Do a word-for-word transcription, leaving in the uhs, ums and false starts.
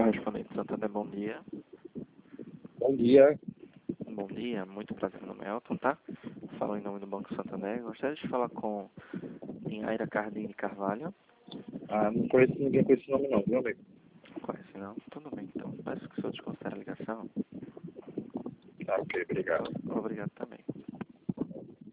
Correspondente Santander, bom dia. Bom dia. Bom dia, muito prazer, meu nome é Elton, tá? Falo em nome do Banco Santander. Gostaria de falar com Aira Cardini Carvalho. Ah, não conheço ninguém com esse nome não, meu amigo. Não conhece, não? Tudo bem, então. Peço que o senhor desconsidere a ligação. Tá, ok, obrigado. Obrigado também.